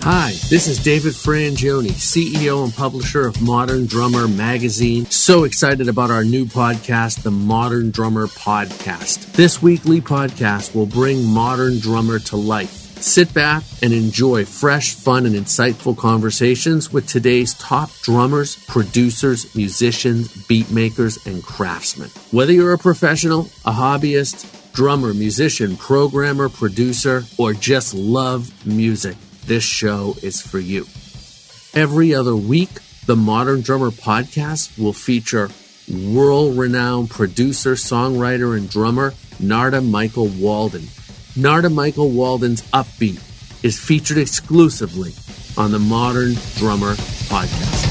Hi, this is David Frangioni, CEO and publisher of Modern Drummer Magazine. So excited about our new podcast, the Modern Drummer Podcast. This weekly podcast will bring Modern Drummer to life. Sit back and enjoy fresh, fun, and insightful conversations with today's top drummers, producers, musicians, beat makers, and craftsmen. Whether you're a professional, a hobbyist, drummer, musician, programmer, producer, or just love music, this show is for you. Every other week, the Modern Drummer Podcast will feature world-renowned producer, songwriter, and drummer Narada Michael Walden. Narada Michael Walden's Upbeat is featured exclusively on the Modern Drummer Podcast.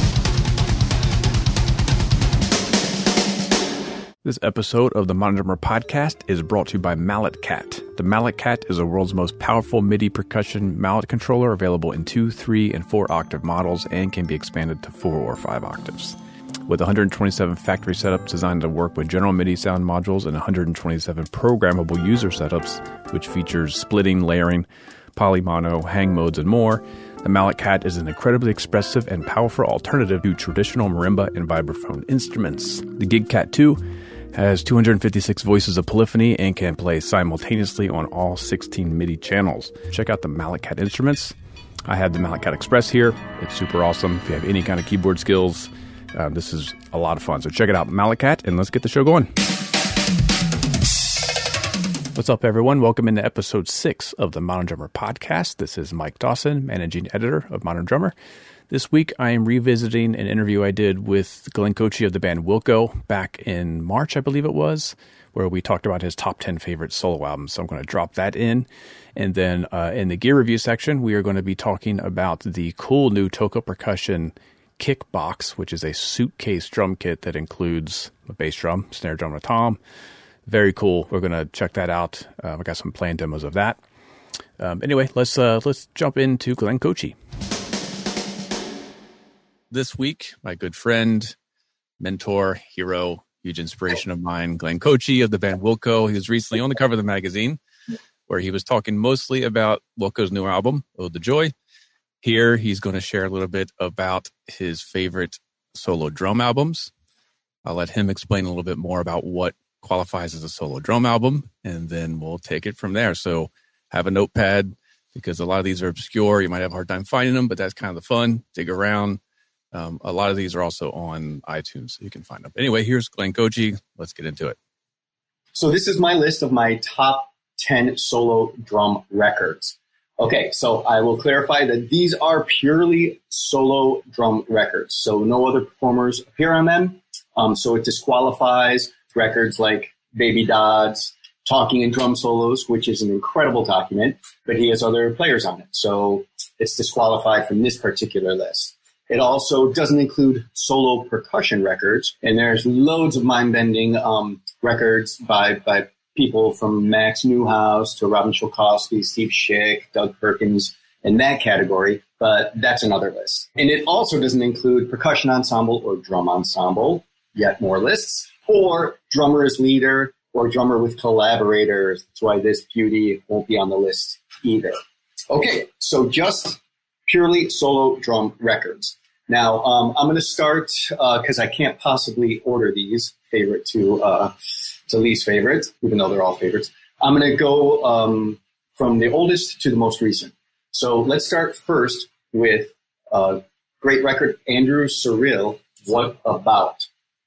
This episode of the Modern Drummer Podcast is brought to you by Mallet Cat. The Mallet Cat is the world's most powerful MIDI percussion mallet controller, available in 2, 3, and 4 octave models and can be expanded to 4 or 5 octaves. With 127 factory setups designed to work with general MIDI sound modules and 127 programmable user setups, which features splitting, layering, polymono, hang modes, and more, the Mallet Cat is an incredibly expressive and powerful alternative to traditional marimba and vibraphone instruments. The Gig Cat 2 has 256 voices of polyphony and can play simultaneously on all 16 MIDI channels. Check out the Mallet Cat instruments. I have the Mallet Cat Express here. It's super awesome. If you have any kind of keyboard skills, this is a lot of fun. So check it out, Mallet Cat, and let's get the show going. What's up, everyone? Welcome into episode 6 of the Modern Drummer Podcast. This is Mike Dawson, managing editor of Modern Drummer. This week, I am revisiting an interview I did with Glenn Kotche of the band Wilco back in March, I believe it was, where we talked about his top 10 favorite solo albums. So I'm going to drop that in. And then in the gear review section, we are going to be talking about the cool new Toca Percussion Kickbox, which is a suitcase drum kit that includes a bass drum, snare drum, and a tom. Very cool. We're going to check that out. I got some playing demos of that. Anyway, let's jump into Glenn Kotche. This week, my good friend, mentor, hero, huge inspiration of mine, Glenn Kotche of the band Wilco. He was recently on the cover of the magazine, where he was talking mostly about Wilco's new album, Ode to Joy. Here, he's going to share a little bit about his favorite solo drum albums. I'll let him explain a little bit more about what qualifies as a solo drum album, and then we'll take it from there. So have a notepad, because a lot of these are obscure. You might have a hard time finding them, but that's kind of the fun. Dig around. A lot of these are also on iTunes, so you can find them. Anyway, here's Glenn Kotche. Let's get into it. So this is my list of my top 10 solo drum records. Okay, so I will clarify that these are purely solo drum records. So no other performers appear on them. So it disqualifies records like Baby Dodd's Talking and Drum Solos, which is an incredible document, but he has other players on it. So it's disqualified from this particular list. It also doesn't include solo percussion records, and there's loads of mind-bending records by people from Max Neuhaus to Robin Chilkowski, Steve Schick, Doug Perkins, in that category, but that's another list. And it also doesn't include percussion ensemble or drum ensemble, yet more lists, or drummer as leader or drummer with collaborators. That's why this beauty won't be on the list either. Okay, so just purely solo drum records. Now, I'm going to start, because I can't possibly order these favorite to least favorite, even though they're all favorites. I'm going to go from the oldest to the most recent. So let's start first with great record, Andrew Cyrille, What About?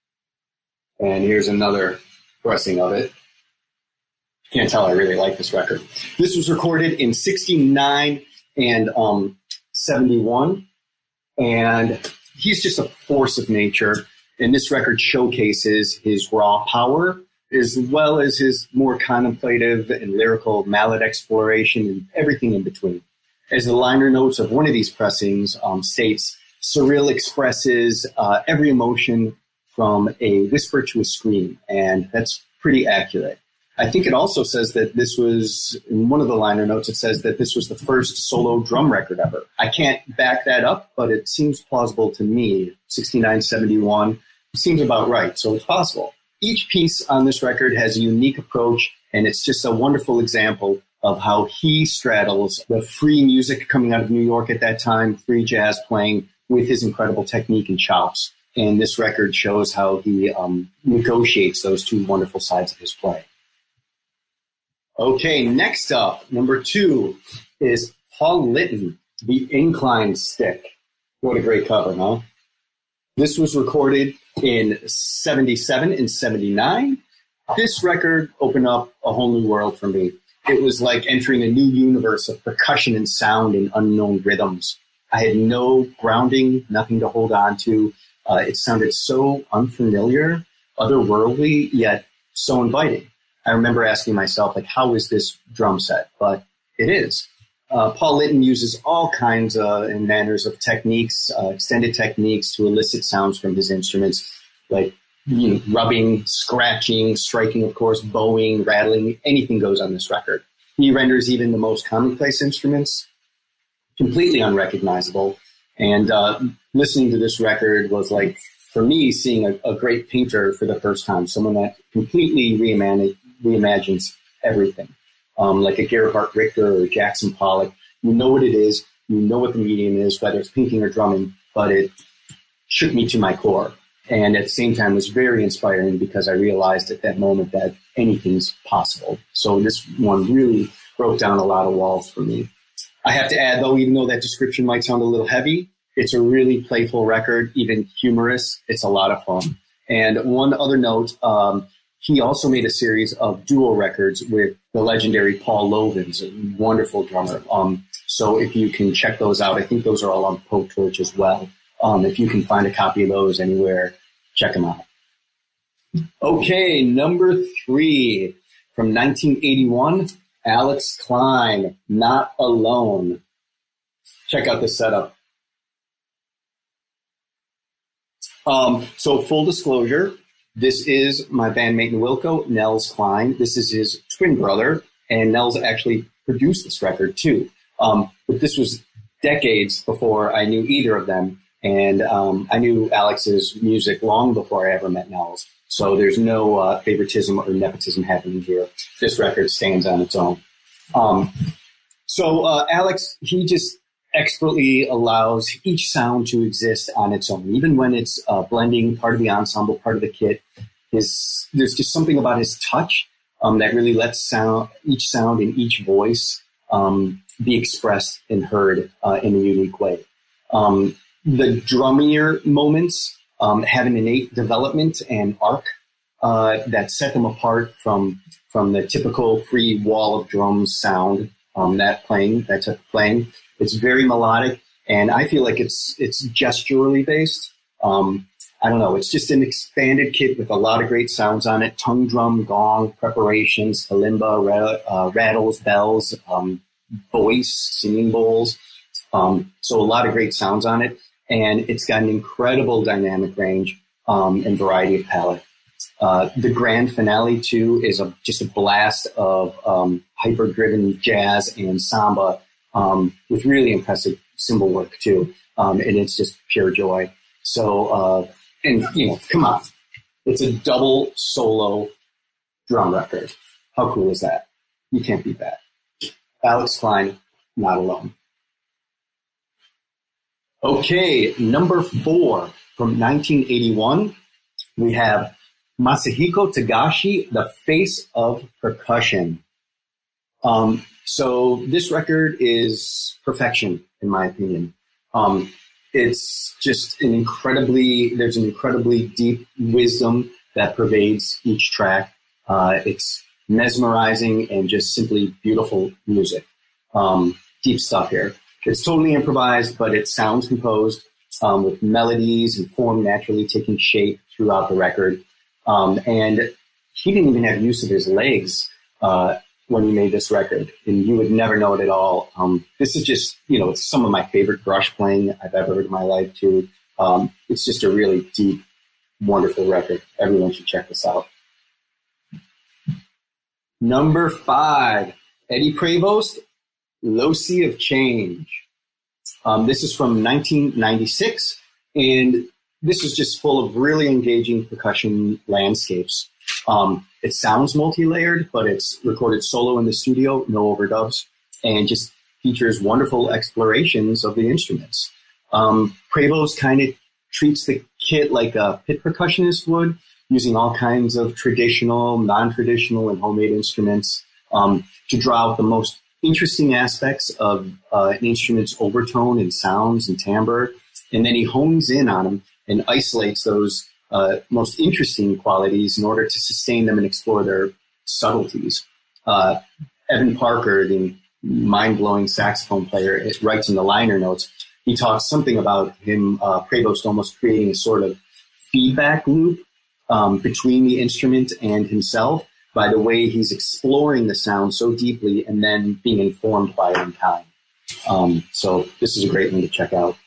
And here's another pressing of it. Can't tell I really like this record. This was recorded in 69 and 71. And he's just a force of nature. And this record showcases his raw power, as well as his more contemplative and lyrical mallet exploration and everything in between. As the liner notes of one of these pressings states, Cyrille expresses every emotion from a whisper to a scream, and that's pretty accurate. I think it also says that this was, in one of the liner notes, it says that this was the first solo drum record ever. I can't back that up, but it seems plausible to me. 69, 71 seems about right, so it's possible. Each piece on this record has a unique approach, and it's just a wonderful example of how he straddles the free music coming out of New York at that time, free jazz playing, with his incredible technique and chops. And this record shows how he negotiates those two wonderful sides of his play. Okay, next up, number 2 is Paul Litton, The Inclined Stick. What a great cover, huh? This was recorded in 77 and 79. This record opened up a whole new world for me. It was like entering a new universe of percussion and sound and unknown rhythms. I had no grounding, nothing to hold on to. It sounded so unfamiliar, otherworldly, yet so inviting. I remember asking myself, like, how is this drum set? But it is. Paul Litton uses all kinds and manners of techniques, extended techniques to elicit sounds from his instruments, like rubbing, scratching, striking, of course, bowing, rattling, anything goes on this record. He renders even the most commonplace instruments completely unrecognizable. And listening to this record was like, for me, seeing a great painter for the first time, someone that completely reimagines everything. Like a Gerhard Richter or Jackson Pollock. You know what it is, you know what the medium is, whether it's painting or drumming, but it shook me to my core. And at the same time, it was very inspiring because I realized at that moment that anything's possible. So this one really broke down a lot of walls for me. I have to add, though, even though that description might sound a little heavy, it's a really playful record, even humorous. It's a lot of fun. And one other note, he also made a series of duo records with the legendary Paul Lovins, a wonderful drummer. So if you can check those out, I think those are all on Pro Torch as well. If you can find a copy of those anywhere, check them out. Okay, number 3 from 1981, Alex Klein, Not Alone. Check out this setup. So full disclosure, this is my bandmate in Wilco, Nels Klein. This is his twin brother, and Nels actually produced this record too. But this was decades before I knew either of them. And I knew Alex's music long before I ever met Nels. So there's no favoritism or nepotism happening here. This record stands on its own. So Alex, he just expertly allows each sound to exist on its own, even when it's blending part of the ensemble, part of the kit. There's just something about his touch that really lets each sound and each voice be expressed and heard in a unique way. The drummier moments have an innate development and arc that set them apart from the typical free wall of drums sound that type of playing. It's very melodic, and I feel like it's gesturally based. I don't know. It's just an expanded kit with a lot of great sounds on it. Tongue drum, gong, preparations, kalimba, rattles, bells, voice, singing bowls. So a lot of great sounds on it. And it's got an incredible dynamic range and variety of palette. The grand finale, too, is just a blast of hyper-driven jazz and samba with really impressive cymbal work, too. And it's just pure joy. So, come on. It's a double solo drum record. How cool is that? You can't beat that. Alex Klein, Not Alone. Okay, number 4 from 1981, we have Masahiko Tagashi, The Face of Percussion. So this record is perfection, in my opinion. It's just there's an incredibly deep wisdom that pervades each track. It's mesmerizing and just simply beautiful music. Deep stuff here. It's totally improvised, but it sounds composed with melodies and form naturally taking shape throughout the record. And he didn't even have use of his legs when he made this record, and you would never know it at all. This is just, it's some of my favorite brush playing I've ever heard in my life, too. It's just a really deep, wonderful record. Everyone should check this out. Number 5, Eddie Prevost, Low Sea of Change. This is from 1996, and this is just full of really engaging percussion landscapes. It sounds multi-layered, but it's recorded solo in the studio, no overdubs, and just features wonderful explorations of the instruments. Prevost kind of treats the kit like a pit percussionist would, using all kinds of traditional, non-traditional, and homemade instruments to draw out the most interesting aspects of an instrument's overtone and sounds and timbre. And then he hones in on them and isolates those most interesting qualities in order to sustain them and explore their subtleties. Evan Parker, the mind-blowing saxophone player, it writes in the liner notes, he talks something about him, Prevost, almost creating a sort of feedback loop between the instrument and himself by the way he's exploring the sound so deeply and then being informed by it in time. So this is a great one to check out.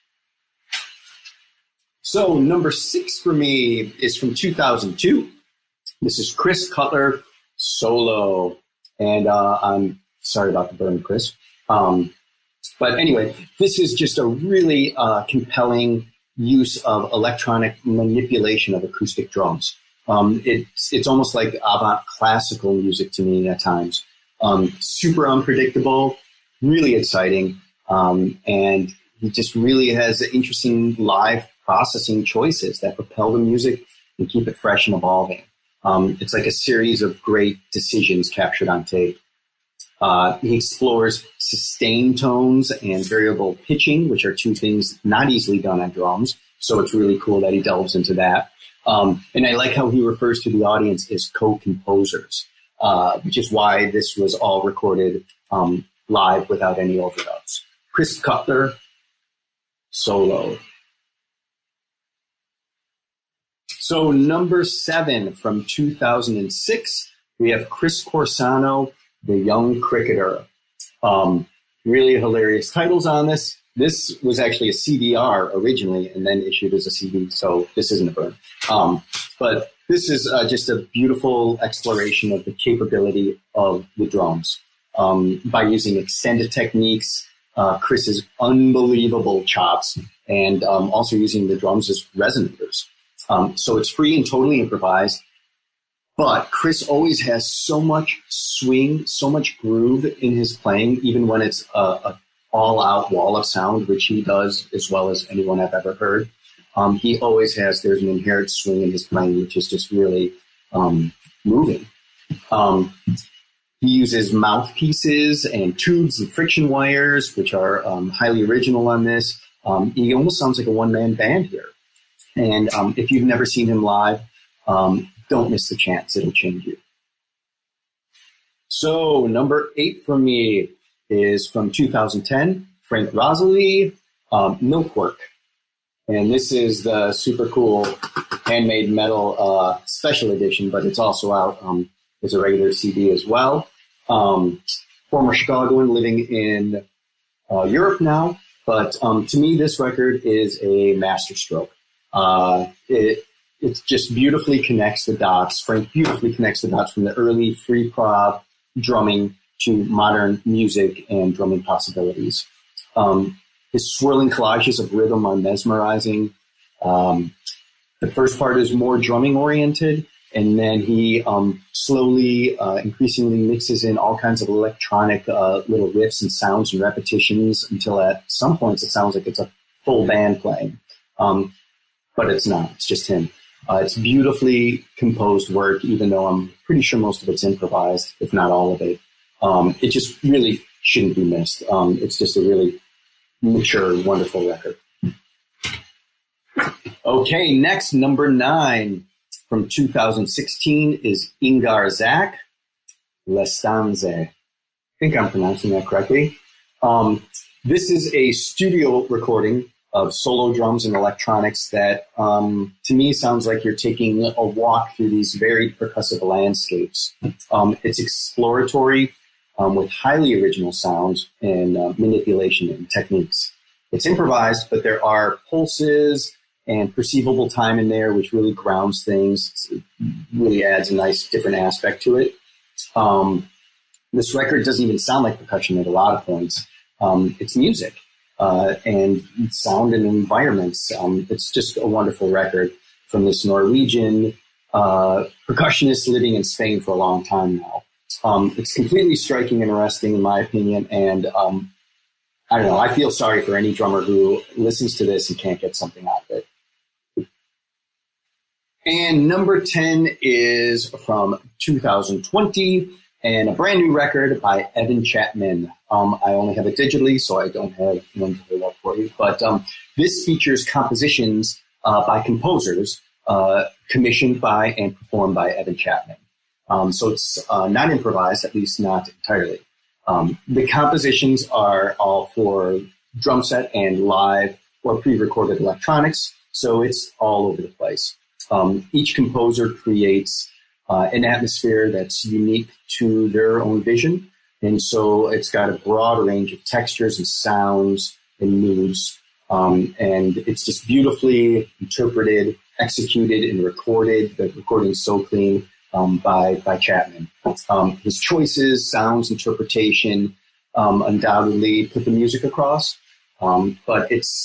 So number 6 for me is from 2002. This is Chris Cutler solo. And I'm sorry about the burn, Chris. But anyway, this is just a really compelling use of electronic manipulation of acoustic drums. It's almost like avant classical music to me at times. Super unpredictable, really exciting, and he just really has interesting live processing choices that propel the music and keep it fresh and evolving. It's like a series of great decisions captured on tape. He explores sustained tones and variable pitching, which are two things not easily done on drums. So it's really cool that he delves into that. And I like how he refers to the audience as co-composers, which is why this was all recorded live without any overdubs. Chris Cutler, solo. So number 7 from 2006, we have Chris Corsano, The Young Cricketer. Really hilarious titles on this. This was actually a CDR originally and then issued as a CD, so this isn't a burn. But this is just a beautiful exploration of the capability of the drums. By using extended techniques, Chris's unbelievable chops, and also using the drums as resonators. So it's free and totally improvised. But Chris always has so much swing, so much groove in his playing, even when it's a all-out wall of sound, which he does as well as anyone I've ever heard. He always has, there's an inherent swing in his playing, which is just really moving. He uses mouthpieces and tubes and friction wires, which are highly original on this. He almost sounds like a one-man band here. And if you've never seen him live, don't miss the chance. It'll change you. So number 8 for me is from 2010, Frank Rosalie, Milkwork. And this is the super cool handmade metal special edition, but it's also out as a regular CD as well. Former Chicagoan living in Europe now, but to me this record is a masterstroke. It just beautifully connects the dots. Frank beautifully connects the dots from the early free prog drumming to modern music and drumming possibilities. His swirling collages of rhythm are mesmerizing. The first part is more drumming oriented, and then he slowly, increasingly mixes in all kinds of electronic little riffs and sounds and repetitions until at some points it sounds like it's a full band playing. But it's not. It's just him. It's beautifully composed work, even though I'm pretty sure most of it's improvised, if not all of it. It just really shouldn't be missed. It's just a really mature, wonderful record. Okay, next, number 9 from 2016 is Ingar Zak, Le Stanze. I think I'm pronouncing that correctly. This is a studio recording of solo drums and electronics that, to me, sounds like you're taking a walk through these very percussive landscapes. It's exploratory with highly original sounds and manipulation and techniques. It's improvised, but there are pulses and perceivable time in there, which really grounds things. It really adds a nice different aspect to it. This record doesn't even sound like percussion at a lot of points. It's music. And sound and environments. It's just a wonderful record from this Norwegian percussionist living in Spain for a long time now. It's completely striking and interesting, in my opinion, and I don't know. I feel sorry for any drummer who listens to this and can't get something out of it. And number 10 is from 2020 and a brand new record by Evan Chapman. I only have it digitally, so I don't have one to hold up for you. But this features compositions by composers commissioned by and performed by Evan Chapman. So it's not improvised, at least not entirely. The compositions are all for drum set and live or pre-recorded electronics, so it's all over the place. Each composer creates an atmosphere that's unique to their own vision, and so it's got a broad range of textures and sounds and moods, and it's just beautifully interpreted, executed, and recorded. The recording's so clean. By Chapman. His choices, sounds, interpretation, undoubtedly put the music across. But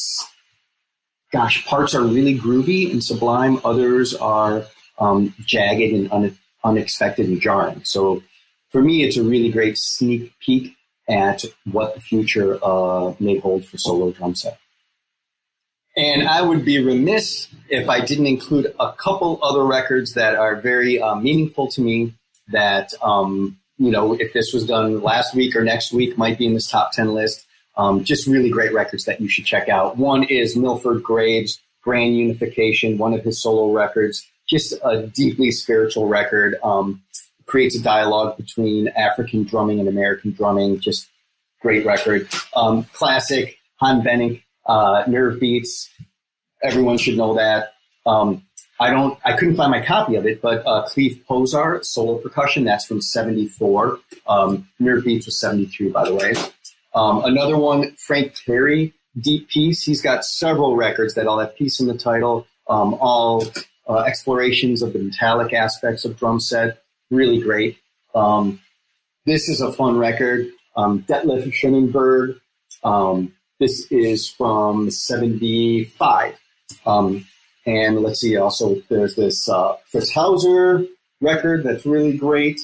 parts are really groovy and sublime. Others are jagged and unexpected and jarring. So for me, it's a really great sneak peek at what the future may hold for solo drum set. And I would be remiss if I didn't include a couple other records that are very meaningful to me that, if this was done last week or next week, might be in this top 10 list. Just really great records that you should check out. One is Milford Graves' Grand Unification, one of his solo records. Just a deeply spiritual record. Creates a dialogue between African drumming and American drumming. Just great record. Classic, Han Bennick. Nerve Beats, everyone should know that. I couldn't find my copy of it, but Cleve Posar, solo percussion, that's from 74. Nerve Beats was 73, by the way. Another one, Frank Perry, Deep Peace. He's got several records that all have peace in the title, all explorations of the metallic aspects of drum set. Really great. This is a fun record. Detlef Schoenberg. This is from 75. And let's see, also there's this Fritz Hauser record that's really great.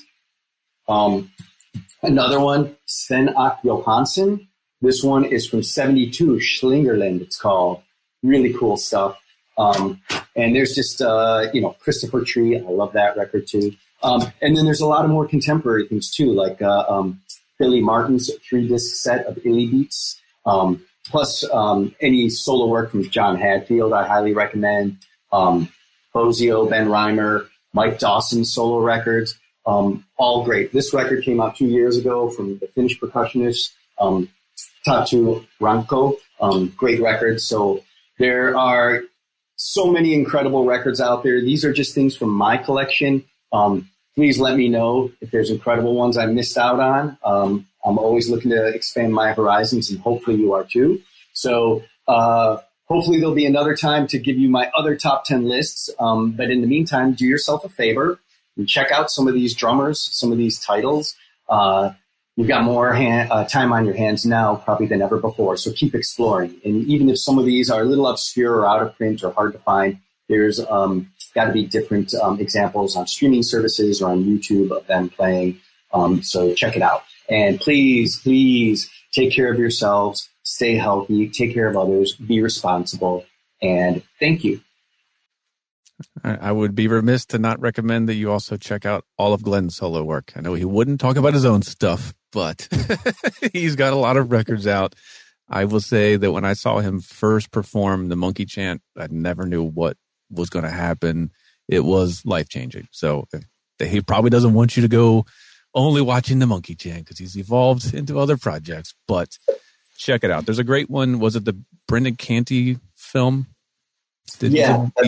Another one, Sven-Ak Johansson. This one is from 72, Schlingerland it's called. Really cool stuff. And there's just, Christopher Tree. I love that record too. And then there's a lot of more contemporary things too, like Billy Martin's 3-disc set of Illy Beats. Plus any solo work from John Hadfield, I highly recommend. Bozio, Ben Reimer, Mike Dawson's solo records, all great. This record came out 2 years ago from the Finnish percussionist Tatu Ranko. Great records. So there are so many incredible records out there. These are just things from my collection. Please let me know if there's incredible ones I missed out on. I'm always looking to expand my horizons, and hopefully you are too. So hopefully there'll be another time to give you my other top 10 lists. But in the meantime, do yourself a favor and check out some of these drummers, some of these titles. You've got more time on your hands now probably than ever before. So keep exploring. And even if some of these are a little obscure or out of print or hard to find, there's got to be different examples on streaming services or on YouTube of them playing. So check it out. And please take care of yourselves, stay healthy, take care of others, be responsible, and thank you. I would be remiss to not recommend that you also check out all of Glenn's solo work. I know he wouldn't talk about his own stuff, but he's got a lot of records out. I will say that when I saw him first perform the Monkey Chant, I never knew what was going to happen. It was life-changing. So he probably doesn't want you to go only watching the Monkey Chant because he's evolved into other projects, but check it out. There's a great one. Was it the Brendan Canty film? He did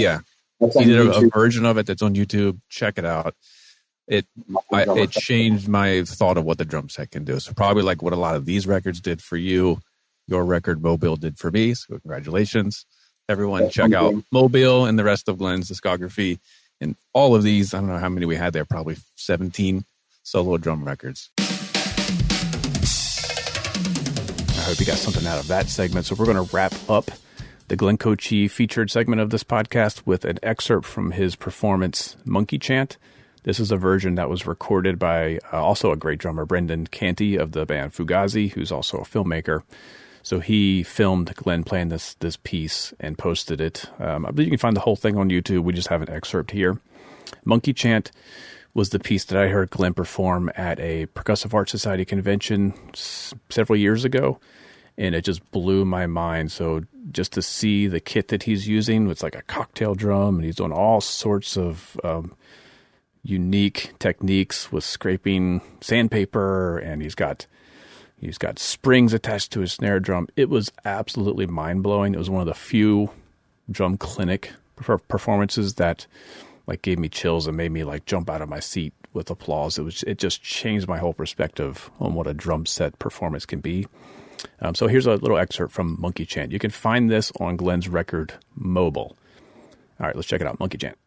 a version of it that's on YouTube. Check it out. It changed my thought of what the drum set can do. So probably like what a lot of these records did for you, your record Mobile did for me. So congratulations. Everyone check out Mobile and the rest of Glenn's discography. And all of these, I don't know how many we had there, probably 17 solo drum records. I hope you got something out of that segment. So we're going to wrap up the Glenn Cochi featured segment of this podcast with an excerpt from his performance, Monkey Chant. This is a version that was recorded by also a great drummer, Brendan Canty of the band Fugazi, who's also a filmmaker. So he filmed Glenn playing this piece and posted it. I believe you can find the whole thing on YouTube. We just have an excerpt here. Monkey Chant was the piece that I heard Glenn perform at a Percussive Art Society convention several years ago, and it just blew my mind. So just to see the kit that he's using, it's like a cocktail drum, and he's doing all sorts of unique techniques with scraping sandpaper, and he's got springs attached to his snare drum. It was absolutely mind-blowing. It was one of the few drum clinic performances that like gave me chills and made me like jump out of my seat with applause. It just changed my whole perspective on what a drum set performance can be. So here's a little excerpt from Monkey Chant. You can find this on Glenn's record, Mobile. All right, let's check it out. Monkey Chant.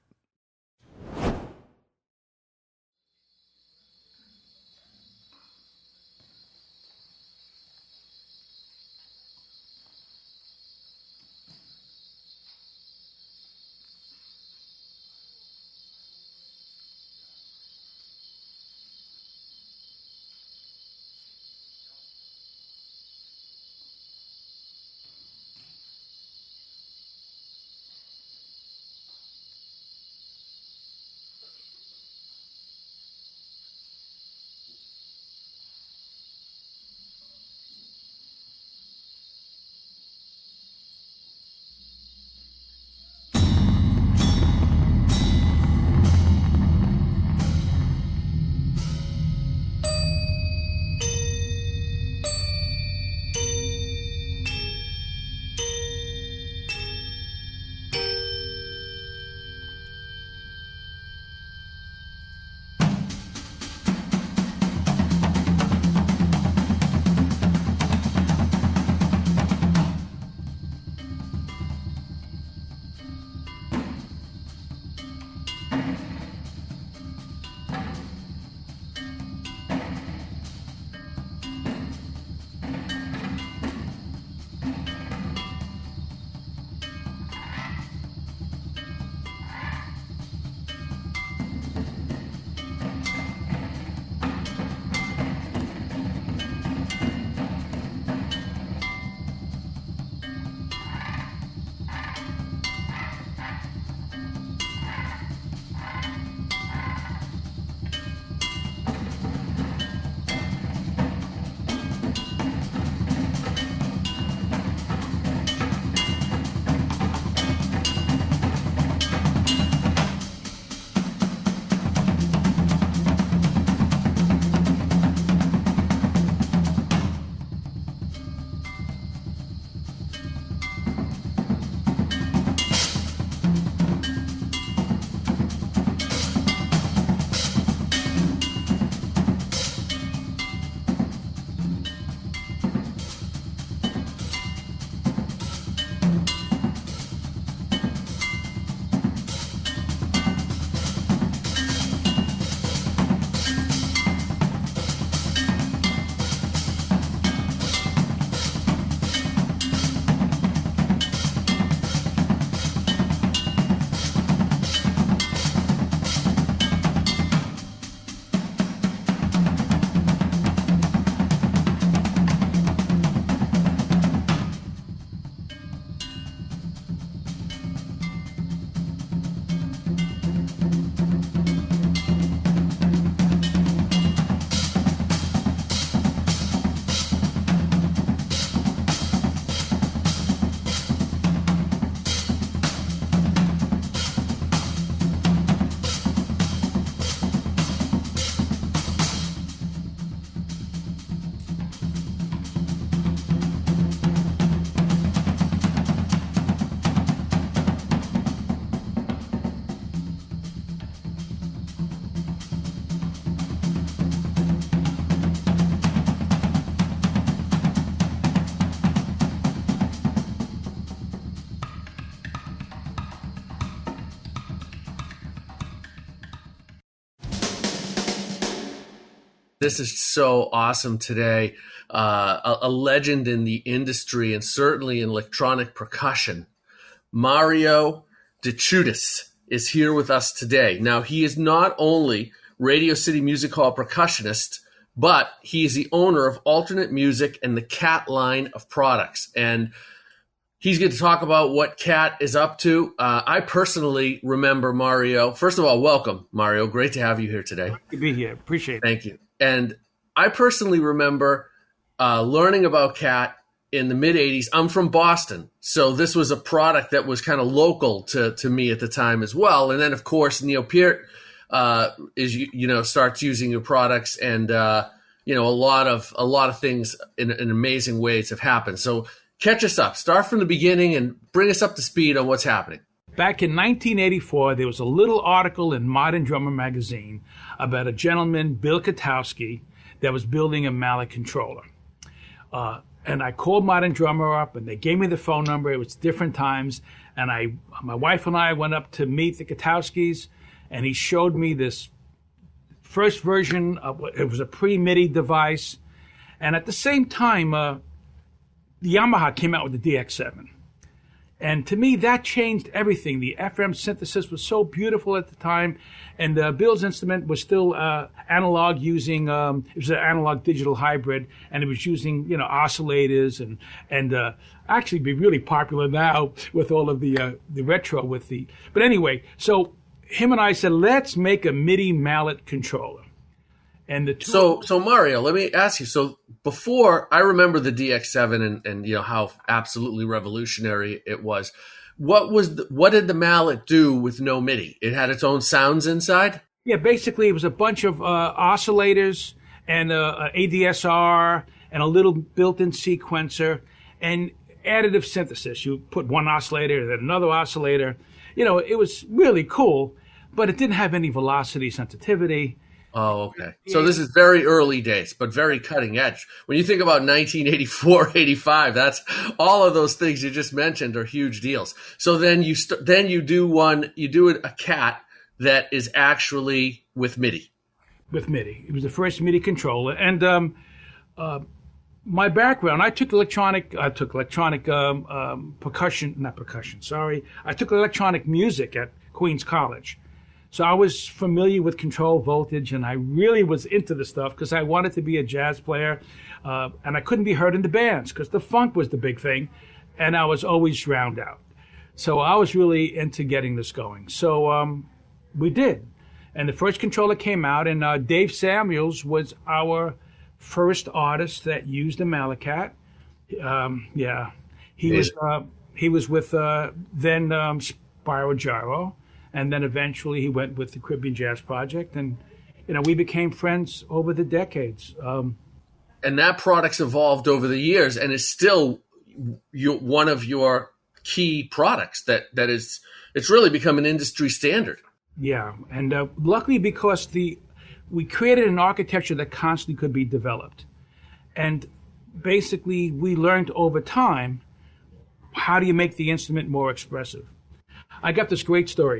this is so awesome today. A legend in the industry and certainly in electronic percussion. Mario DeCiutis is here with us today. Now, he is not only Radio City Music Hall percussionist, but he is the owner of Alternate Music and the Cat line of products. And he's going to talk about what Cat is up to. I personally remember Mario. First of all, welcome, Mario. Great to have you here today. Great to be here. Appreciate it. Thank you. And I personally remember learning about Cat in the mid-'80s. I'm from Boston, so this was a product that was kind of local to me at the time as well. And then, of course, Neil Peart starts using your products, and a lot of things in amazing ways have happened. So catch us up. Start from the beginning and bring us up to speed on what's happening. Back in 1984, there was a little article in Modern Drummer magazine about a gentleman, Bill Katowski, that was building a mallet controller. And I called Modern Drummer up, and they gave me the phone number. It was different times. And my wife and I went up to meet the Katowskis, and he showed me this first version of it was a pre-MIDI device. And at the same time, the Yamaha came out with the DX7. And to me, that changed everything. The FM synthesis was so beautiful at the time, and Bill's instrument was still analog, using it was an analog digital hybrid, and it was using oscillators and actually be really popular now with all of the retro with the. But anyway, so him and I said, let's make a MIDI mallet controller. And the two so Mario, let me ask you. So before, I remember the DX7 and how absolutely revolutionary it was. What did the mallet do with no MIDI? It had its own sounds inside? Yeah, basically it was a bunch of oscillators and ADSR and a little built-in sequencer and additive synthesis. You put one oscillator and then another oscillator. It was really cool, but it didn't have any velocity sensitivity. Oh, okay. So this is very early days, but very cutting edge. When you think about 1984, 85, that's all of those things you just mentioned are huge deals. So then you do a Cat that is actually with MIDI. With MIDI. It was the first MIDI controller. And my background, I took electronic electronic music at Queens College. So I was familiar with control voltage, and I really was into the stuff because I wanted to be a jazz player, and I couldn't be heard in the bands because the funk was the big thing, and I was always drowned out. So I was really into getting this going. So we did. And the first controller came out, and Dave Samuels was our first artist that used a mallet Cat. He was with then Spyro Gyro. And then eventually he went with the Caribbean Jazz Project, and we became friends over the decades. And that product's evolved over the years, and is still one of your key products. It's really become an industry standard. Yeah, and luckily because we created an architecture that constantly could be developed, and basically we learned over time how do you make the instrument more expressive. I got this great story.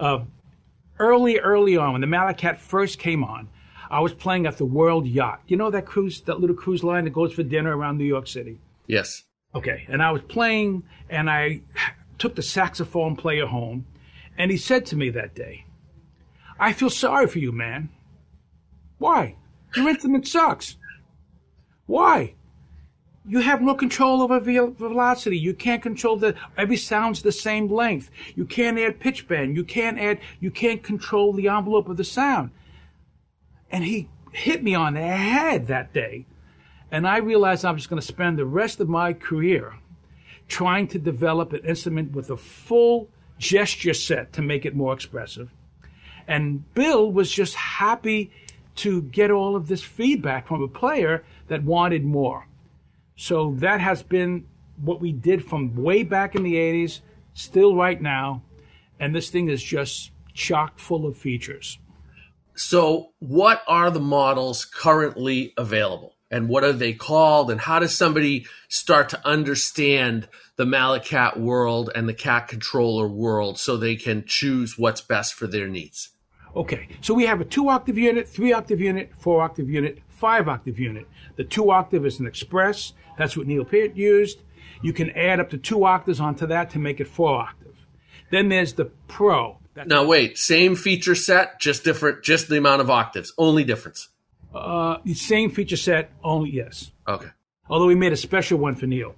Early on, when the mallet Cat first came on, I was playing at the World Yacht. You know that little cruise line that goes for dinner around New York City? Yes. Okay, and I was playing, and I took the saxophone player home, and he said to me that day, "I feel sorry for you, man." "Why? Your instrument sucks." "Why?" "You have no control over velocity. You can't control every sound's the same length. You can't add pitch bend. You can't control the envelope of the sound." And he hit me on the head that day. And I realized I was going to spend the rest of my career trying to develop an instrument with a full gesture set to make it more expressive. And Bill was just happy to get all of this feedback from a player that wanted more. So that has been what we did from way back in the 80s, still right now. And this thing is just chock full of features. So what are the models currently available? And what are they called? And how does somebody start to understand the mallet Cat world and the Cat controller world so they can choose what's best for their needs? Okay, so we have a 2-octave unit, 3-octave unit, 4-octave unit, 5-octave unit. The 2-octave is an express. That's what Neil Peart used. You can add up to 2 octaves onto that to make it 4-octave. Then there's the Pro. Now wait, same feature set, just different, just the amount of octaves. Only difference. Same feature set, only yes. Okay. Although we made a special one for Neil.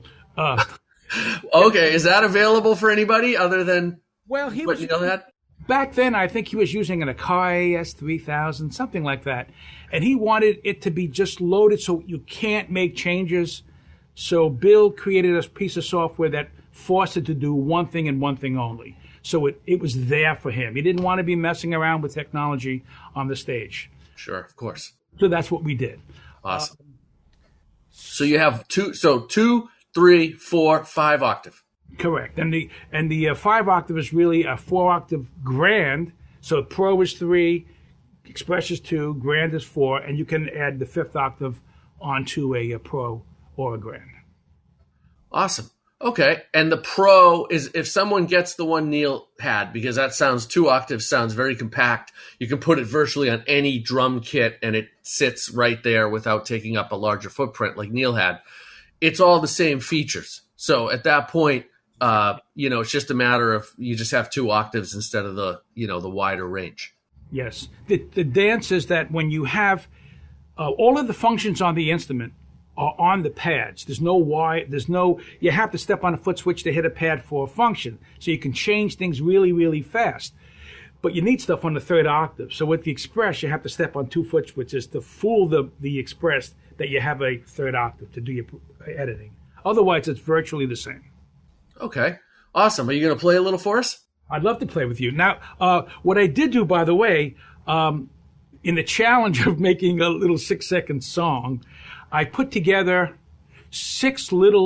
Okay, is that available for anybody other than Well, he what was Neil had? back then. I think he was using an Akai AS3000, something like that, and he wanted it to be just loaded so you can't make changes. So Bill created a piece of software that forced it to do one thing and one thing only. So it was there for him. He didn't want to be messing around with technology on the stage. Sure, of course. So that's what we did. Awesome. So you have 2, 3, 4, 5 octave. Correct. And the 5-octave is really a 4-octave grand. So Pro is 3, Express is 2, Grand is 4, and you can add the 5th octave onto a Pro or a Grand. Awesome. Okay. And the Pro is, if someone gets the one Neil had, because that sounds 2 octaves, sounds very compact, you can put it virtually on any drum kit and it sits right there without taking up a larger footprint like Neil had. It's all the same features. So at that point, it's just a matter of you just have 2 octaves instead of the wider range. Yes. The dance is that when you have all of the functions on the instrument are on the pads. You have to step on a foot switch to hit a pad for a function. So you can change things really, really fast. But you need stuff on the 3rd octave. So with the Express, you have to step on 2 foot switches to fool the Express that you have a 3rd octave to do your editing. Otherwise, it's virtually the same. Okay. Awesome. Are you going to play a little for us? I'd love to play with you. Now, what I did do, by the way, in the challenge of making a little 6-second song, I put together 6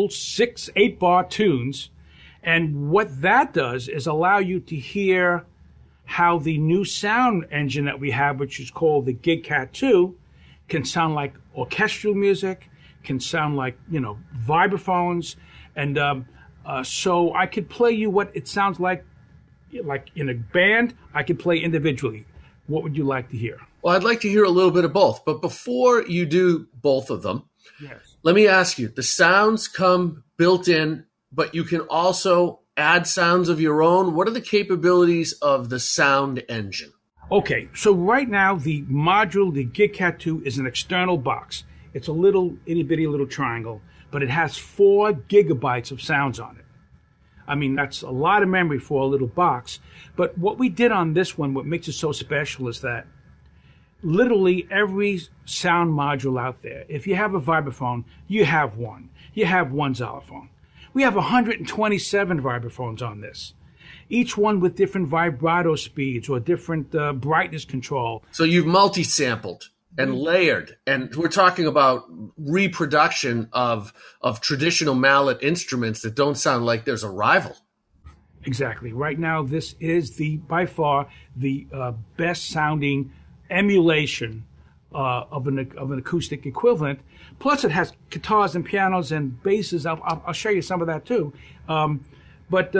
8-bar tunes. And what that does is allow you to hear how the new sound engine that we have, which is called the GigCat 2, can sound like orchestral music, can sound like, vibraphones. And so I could play you what it sounds like in a band. I could play individually. What would you like to hear? Well, I'd like to hear a little bit of both. But before you do both of them, Yes. Let me ask you, the sounds come built in, but you can also add sounds of your own. What are the capabilities of the sound engine? Okay, so right now the module, the GigCat 2, is an external box. It's a little itty-bitty little triangle, but it has 4 gigabytes of sounds on it. I mean, that's a lot of memory for a little box. But what we did on this one, what makes it so special is that literally every sound module out there, if you have a vibraphone, you have one. You have one xylophone. We have 127 vibraphones on this, each one with different vibrato speeds or different brightness control. So you've multi-sampled and layered, and we're talking about reproduction of traditional mallet instruments that don't sound like there's a rival. Exactly. Right now, this is by far the best sounding emulation of an acoustic equivalent. Plus, it has guitars and pianos and basses. I'll show you some of that too. But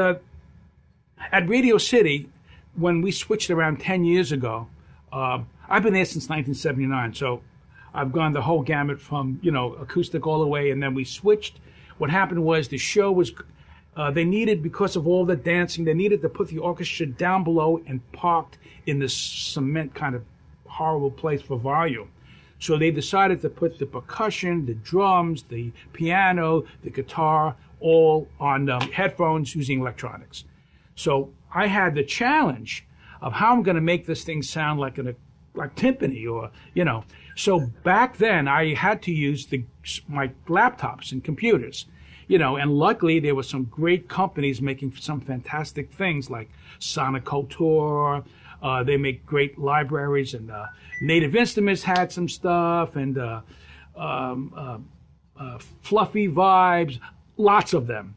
at Radio City, when we switched around 10 years ago, I've been there since 1979, so I've gone the whole gamut from acoustic all the way, and then we switched. What happened was the show was. They needed, because of all the dancing, they needed to put the orchestra down below and parked in this cement kind of horrible place for volume. So they decided to put the percussion, the drums, the piano, the guitar, all on headphones using electronics. So I had the challenge of how I'm going to make this thing sound like timpani or. So back then I had to use my laptops and computers. And luckily there were some great companies making some fantastic things like Sonic Couture. They make great libraries, and Native Instruments had some stuff, and Fluffy Vibes, lots of them.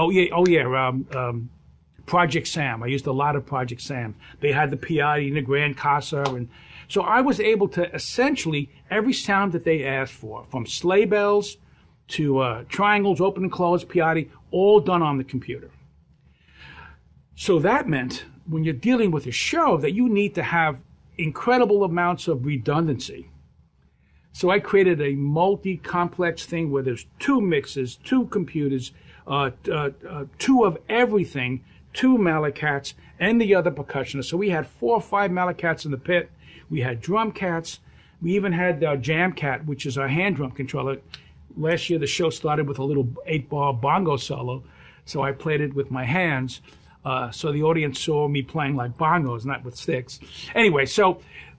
Project Sam. I used a lot of Project Sam. They had the Piatti and the Grand Casa, and so I was able to essentially every sound that they asked for, from sleigh bells to triangles, open and close, Piatti, all done on the computer. So that meant when you're dealing with a show that you need to have incredible amounts of redundancy. So I created a multi-complex thing where there's 2 mixers, 2 computers, 2 of everything, 2 Mallet Cats, and the other percussionists. So we had 4 or 5 Mallet Cats in the pit. We had drum cats. We even had Jam Cat, which is our hand drum controller. Last year, the show started with a little 8-bar bongo solo, so I played it with my hands. So the audience saw me playing like bongos, not with sticks. Anyway, so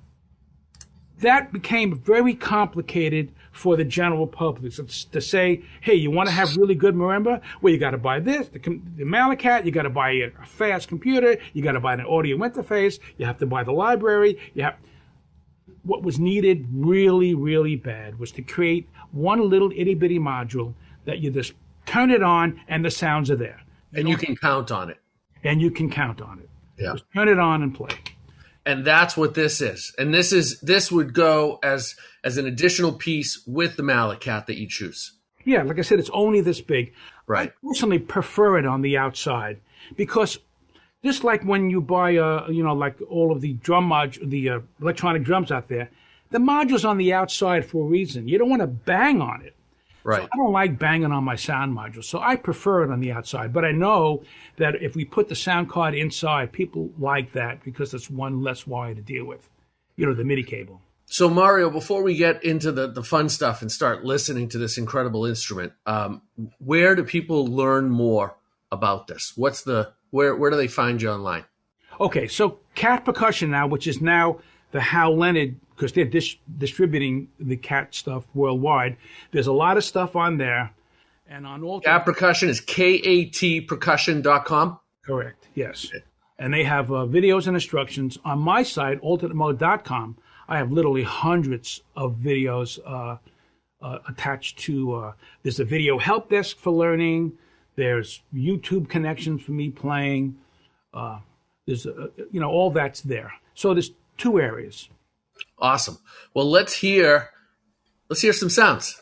that became very complicated for the general public. So to say, hey, you want to have really good marimba? Well, you got to buy this, the Mallet Cat, you got to buy a fast computer, you got to buy an audio interface, you have to buy the library. What was needed really, really bad was to create one little itty-bitty module that you just turn it on and the sounds are there. And you can count on it. And you can count on it. Yeah. Just turn it on and play. And that's what this is. And this would go as an additional piece with the Mallet Cat that you choose. Yeah, like I said, it's only this big. Right. I personally prefer it on the outside because just like when you buy, like all of the the electronic drums out there, the module's on the outside for a reason. You don't want to bang on it. Right. So I don't like banging on my sound module, so I prefer it on the outside. But I know that if we put the sound card inside, people like that because it's one less wire to deal with, the MIDI cable. So Mario, before we get into the fun stuff and start listening to this incredible instrument, where do people learn more about this? Where do they find you online? Okay, so Cat Percussion now, which is now the Hal Leonard, because they're distributing the Cat stuff worldwide. There's a lot of stuff on there. And on all Cat Percussion is katpercussion.com? Correct, yes. Okay. And they have videos and instructions. On my site, alternatemode.com, I have literally hundreds of videos attached to, there's a video help desk for learning. There's YouTube connections for me playing. There's, all that's there. So there's 2 areas. Awesome. Well, let's hear some sounds.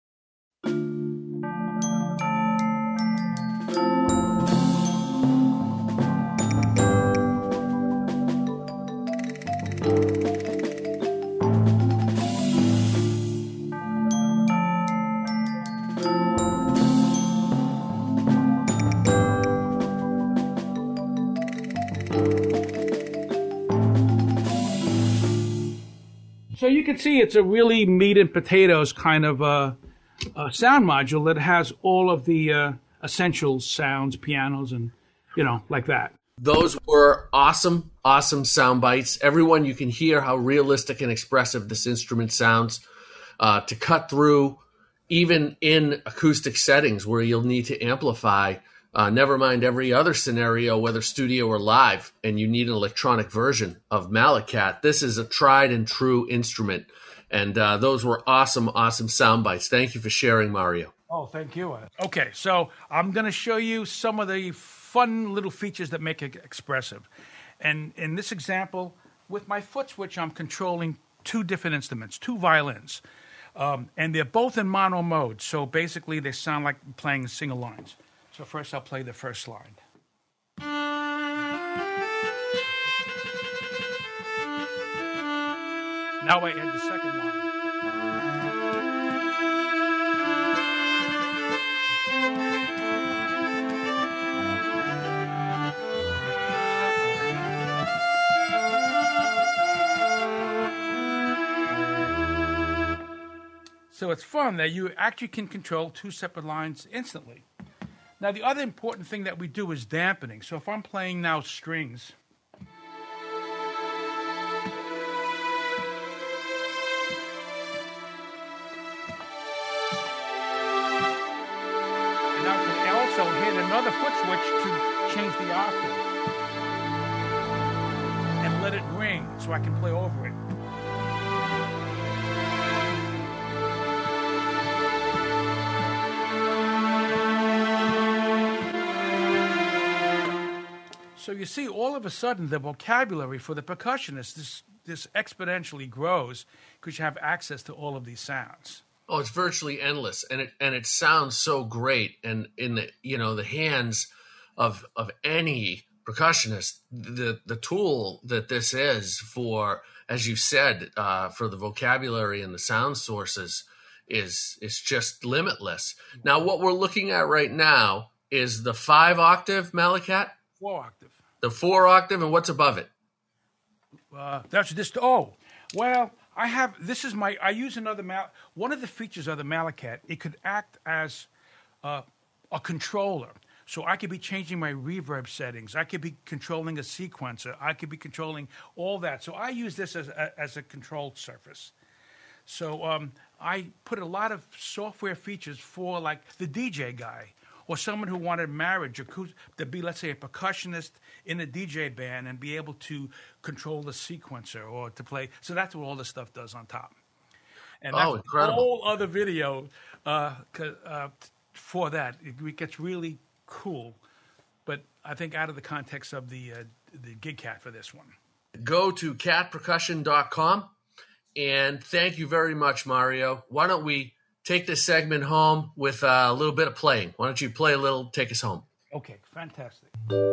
So you can see it's a really meat and potatoes kind of sound module that has all of the essential sounds, pianos, and, like that. Those were awesome sound bites. Everyone, you can hear how realistic and expressive this instrument sounds. To cut through, even in acoustic settings where you'll need to amplify, never mind every other scenario, whether studio or live, and you need an electronic version of Mallet Cat. This is a tried and true instrument. And those were awesome sound bites. Thank you for sharing, Mario. Oh, thank you. Okay, so I'm going to show you some of the fun little features that make it expressive. And in this example, with my foot switch, I'm controlling 2 different instruments, 2 violins. And they're both in mono mode. So basically, they sound like playing single lines. So first I'll play the first line. Now I add the second line. So it's fun that you actually can control 2 separate lines instantly. Now, the other important thing that we do is dampening. So if I'm playing now strings, and now I can also hit another foot switch to change the octave and let it ring so I can play over it. So you see, all of a sudden, the vocabulary for the percussionist, this exponentially grows because you have access to all of these sounds. Oh, it's virtually endless, and it sounds so great. And in the hands of any percussionist, the tool that this is for as you said, for the vocabulary and the sound sources is just limitless. Now, what we're looking at right now is the 5-octave Malacat? 4-octave. The 4-octave, and what's above it? That's just, oh, well, I use another, one of the features of the Malacat, it could act as a controller. So I could be changing my reverb settings. I could be controlling a sequencer. I could be controlling all that. So I use this as a control surface. So I put a lot of software features for like the DJ guy or someone who wanted marriage or to be, let's say, a percussionist in a DJ band and be able to control the sequencer or to play. So that's what all this stuff does on top. And that's incredible. A whole other video for that. It gets really cool, but I think out of the context of the GigCat for this one. Go to catpercussion.com, and thank you very much, Mario. Why don't we take this segment home with a little bit of playing? Why don't you play a little, take us home? Okay, fantastic.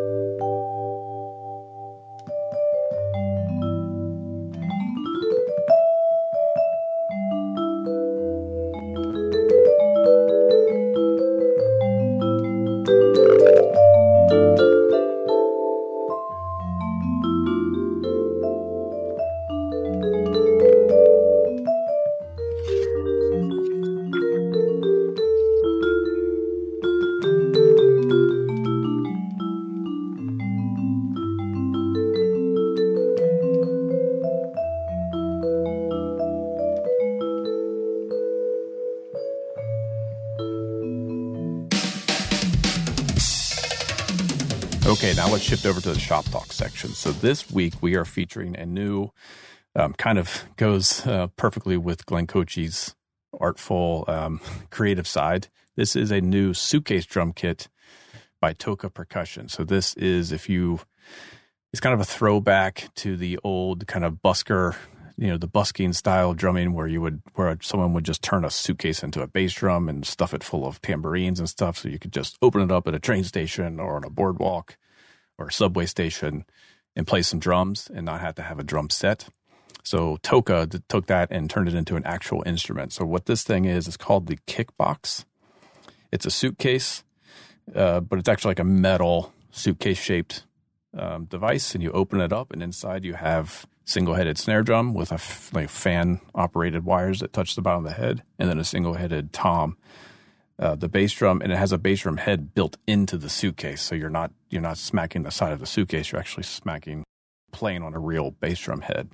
Okay, now let's shift over to the shop talk section. So this week we are featuring a new, kind of goes perfectly with Glenn Kochi's artful, creative side. This is a new suitcase drum kit by Toka Percussion. So this is, it's kind of a throwback to the old kind of busker, the busking style drumming where someone would just turn a suitcase into a bass drum and stuff it full of tambourines and stuff. So you could just open it up at a train station or on a boardwalk or a subway station and play some drums and not have to have a drum set. So Toka took that and turned it into an actual instrument. So what this thing is called the Kickbox. It's a suitcase, but it's actually like a metal suitcase-shaped device, and you open it up, and inside you have single-headed snare drum with fan-operated wires that touch the bottom of the head, and then a single-headed tom. The bass drum, and it has a bass drum head built into the suitcase, so you're not smacking the side of the suitcase. You're actually playing on a real bass drum head.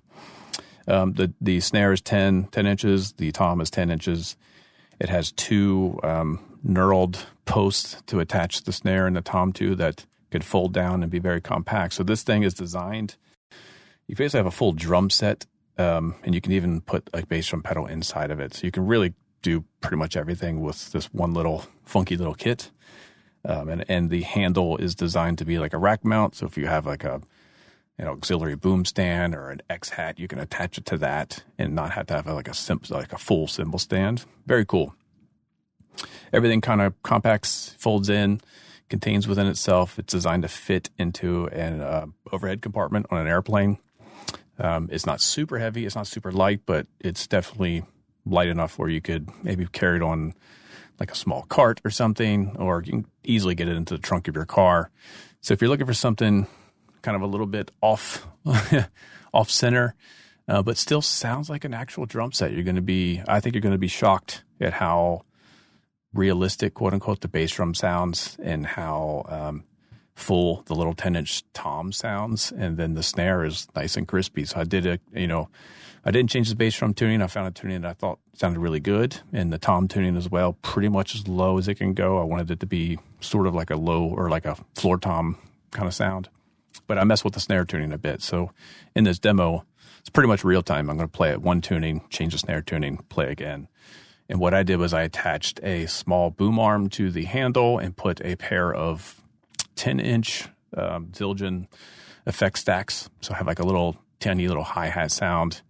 The snare is 10 inches. The tom is 10 inches. It has two knurled posts to attach the snare and the tom to that could fold down and be very compact. So this thing is designed. You basically have a full drum set, and you can even put a bass drum pedal inside of it. So you can really do pretty much everything with this one little funky little kit. And the handle is designed to be like a rack mount. So if you have like a auxiliary boom stand or an X hat, you can attach it to that and not have to have like a full cymbal stand. Very cool. Everything kind of compacts, folds in, contains within itself. It's designed to fit into an overhead compartment on an airplane. It's not super heavy. It's not super light, but it's definitely light enough where you could maybe carry it on like a small cart or something, or you can easily get it into the trunk of your car. So if you're looking for something kind of a little bit off center, but still sounds like an actual drum set, I think you're going to be shocked at how realistic, quote unquote, the bass drum sounds and how full the little 10-inch tom sounds. And then the snare is nice and crispy. So I didn't change the bass drum tuning. I found a tuning that I thought sounded really good. And the tom tuning as well, pretty much as low as it can go. I wanted it to be sort of like a low or like a floor tom kind of sound. But I messed with the snare tuning a bit. So in this demo, it's pretty much real time. I'm going to play it one tuning, change the snare tuning, play again. And what I did was I attached a small boom arm to the handle and put a pair of 10-inch Zildjian effect stacks. So I have like a little tiny little hi-hat sound.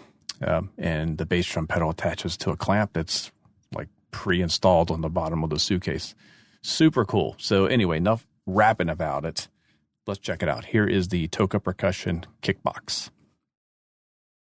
And the bass drum pedal attaches to a clamp that's like pre-installed on the bottom of the suitcase. Super cool. So anyway, enough rapping about it. Let's check it out. Here is the Toka Percussion Kickbox.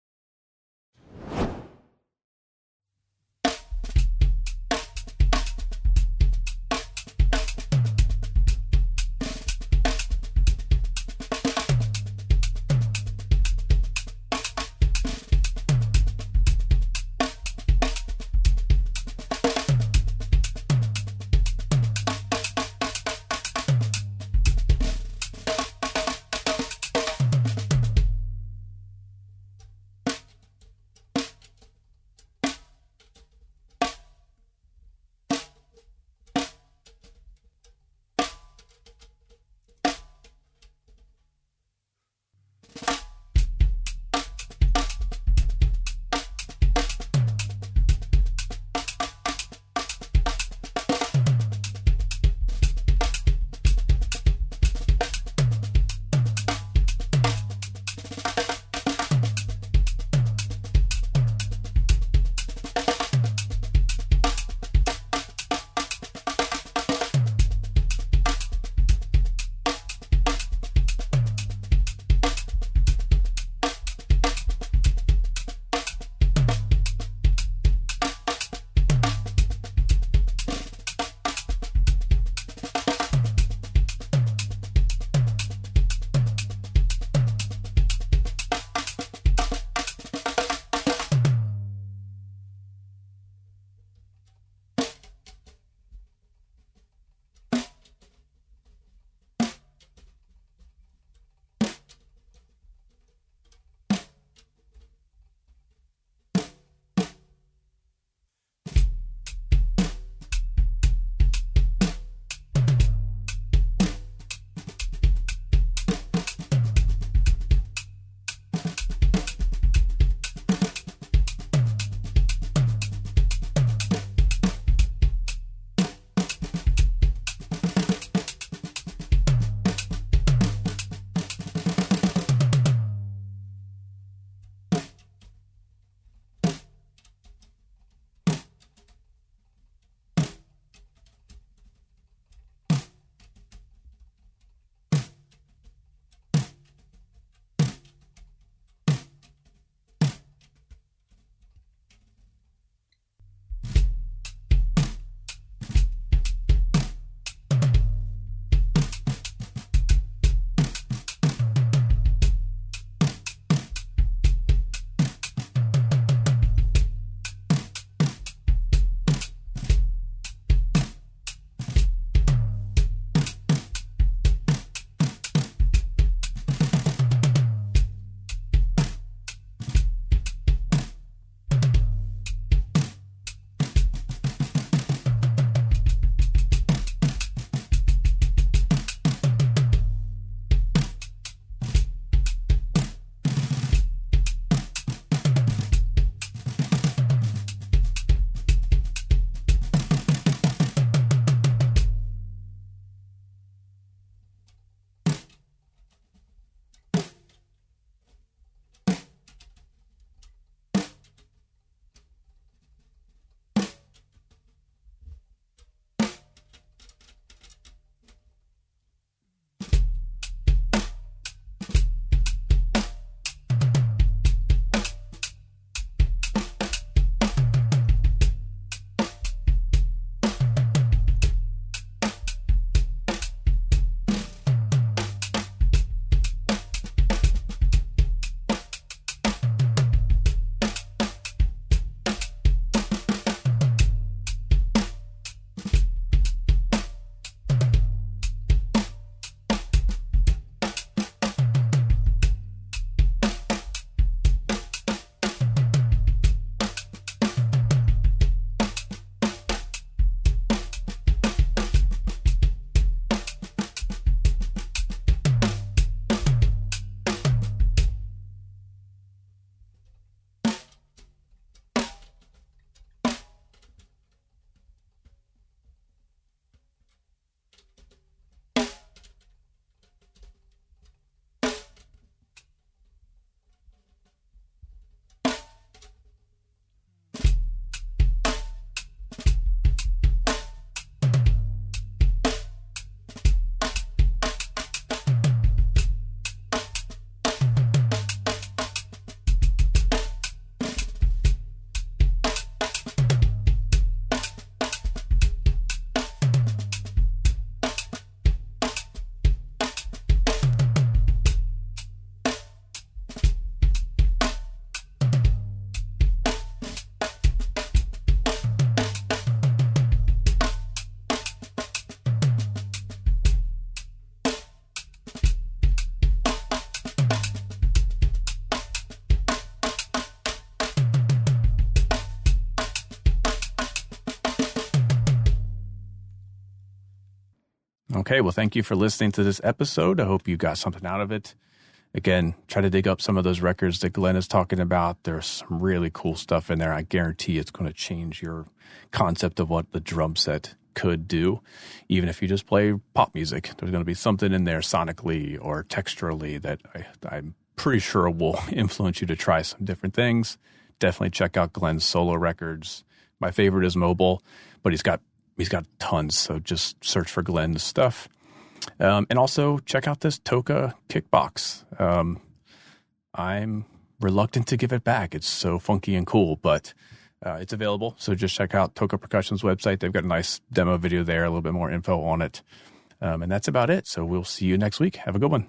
Okay, well, thank you for listening to this episode. I hope you got something out of it. Again, try to dig up some of those records that Glenn is talking about. There's some really cool stuff in there. I guarantee it's going to change your concept of what the drum set could do. Even if you just play pop music, there's going to be something in there sonically or texturally that I'm pretty sure will influence you to try some different things. Definitely check out Glenn's solo records. My favorite is Mobile, but he's got tons, so just search for Glenn's stuff. And also check out this Toca Kickbox. I'm reluctant to give it back. It's so funky and cool, but it's available. So just check out Toca Percussion's website. They've got a nice demo video there, a little bit more info on it. And that's about it. So we'll see you next week. Have a good one.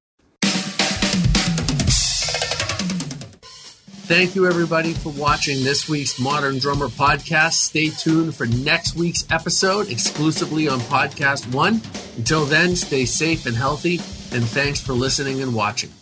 Thank you, everybody, for watching this week's Modern Drummer podcast. Stay tuned for next week's episode exclusively on Podcast One. Until then, stay safe and healthy, and thanks for listening and watching.